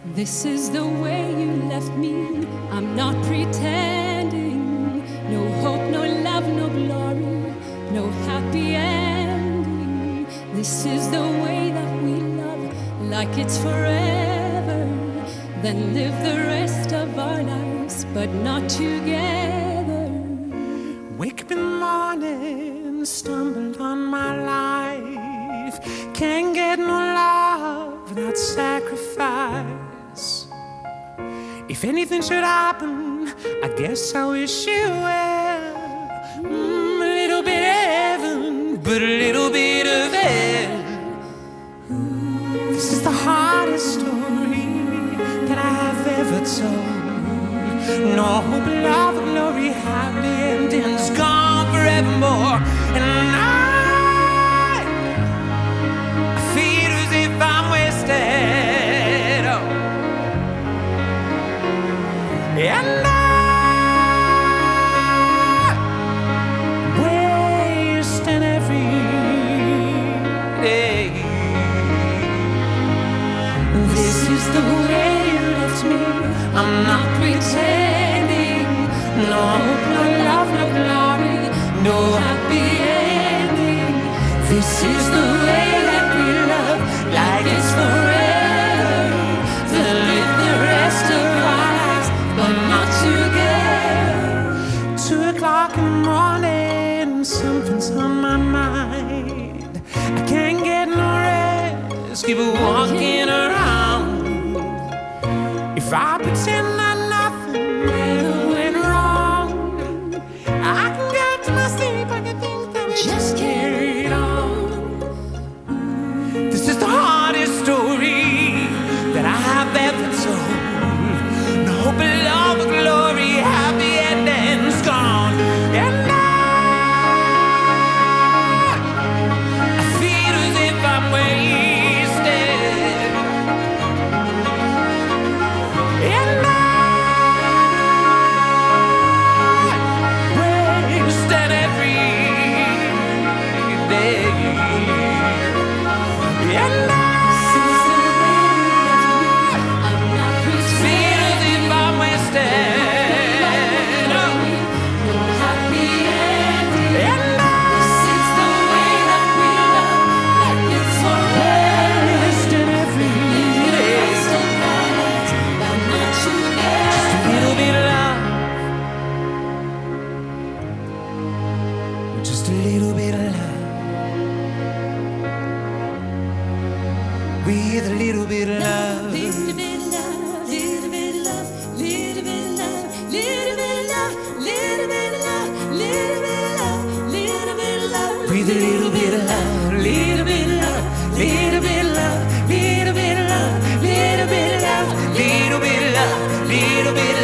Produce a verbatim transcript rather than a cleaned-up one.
This is the way you left me. I'm not pretending. No hope, no love, no glory, no happy ending. This is the way that we love, like it's forever. Then live the rest of our lives, but not together. Wake up in the morning, stumbled on my life. Can't get no love without sacrifice. If anything should happen, I guess I wish you well. Mm, a little bit of heaven, but a little bit of hell. This is the hardest story that I have ever told. No hope, love, glory, happy endings, gone forevermore. And I, I feel as if I'm wasted. Oh. And I wasting every day. This is the way you left me. I'm not pretending. No hope, no love, no glory, no happy ending. This is the way that we love, like it's forever. Then live the rest of our lives, but not together. Two o'clock in the morning, something's on my mind. I can't get no rest, keep walking around. If I pretend that nothing ever went wrong, I can get to my sleep, I can think that we just carried on. This is the hardest story that I have ever told. No hope, love, glory, happy endings, gone. And I, I feel as if I'm wasted. And I wasted every day. And I feel as if I'm wasted. Oh. And I wasted every day. Just a little bit of love. Just a little bit of love. With a little bit of love. Little bit of love, little bit of love, little bit of love, little bit of love, little bit of love, little bit of love, little bit of love. With a little bit of love, little bit of love, little bit of love, little bit of love, little bit of love, little bit of love, little bit of